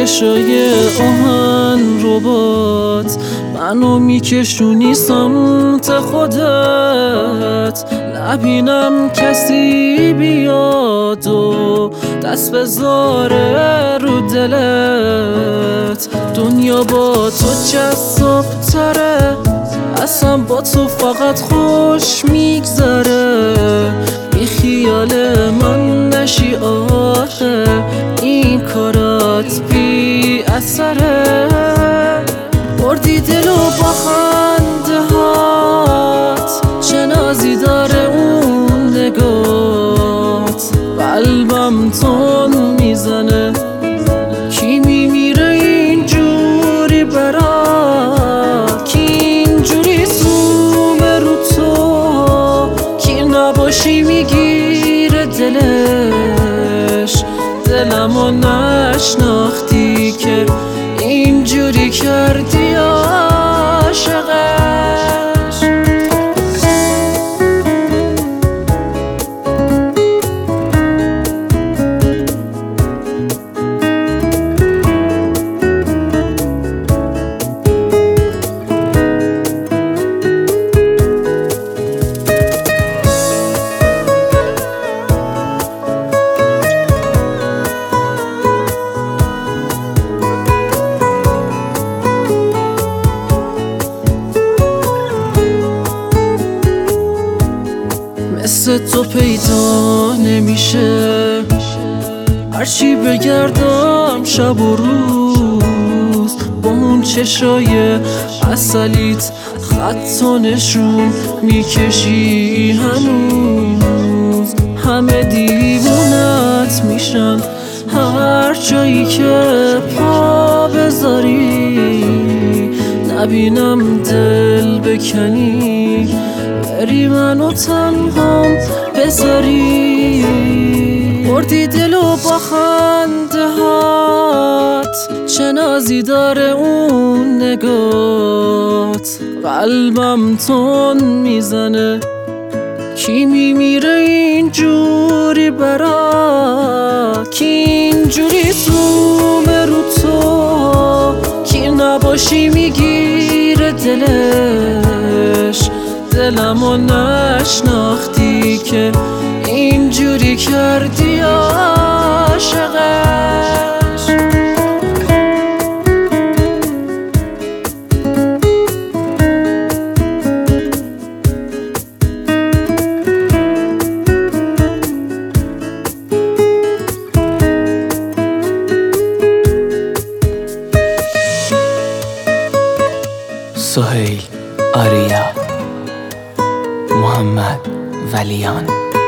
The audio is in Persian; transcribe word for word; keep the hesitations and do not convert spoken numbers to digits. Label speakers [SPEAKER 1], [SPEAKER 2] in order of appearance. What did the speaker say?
[SPEAKER 1] چشای آهن ربات منو میکشونی سمت خودت، نبینم کسی بیاد و دست بذاره رو دلت. دنیا با تو جذاب تره، اصلا با تو فقط خوش میگذره. بی خیال من نشی آخه، این کارات بی اثره. بردی دل و با خنده هات، چه نازی داره اون نگات. قلبم تون میزنه، کی میمیره اینجوری برات، کی اینجوری زومه رو تو، کی نباشی میگیره دلش. دلمو نشناختی که اینجوری کردی عاشقش. مثل تو پیدا نمیشه، هرچی بگردم شب و روز. با اون چشای عسلیت خط و نشون میکشی هنوز. همه دیوونت میشن هر جایی که پا بذاری، نبینم دل بکنی بری منو تنهام بذاری. بردی دل و با خنده هات، چه نازی داره اون نگات. قلبم تون میزنه، کی میمیره اینجوری برات، کی اینجوری زومه رو تو، کی نباشی میگیره دلش. دلمو نشناختی که اینجوری کردی عاشقش.
[SPEAKER 2] سهیل آریا، محمد ولیان.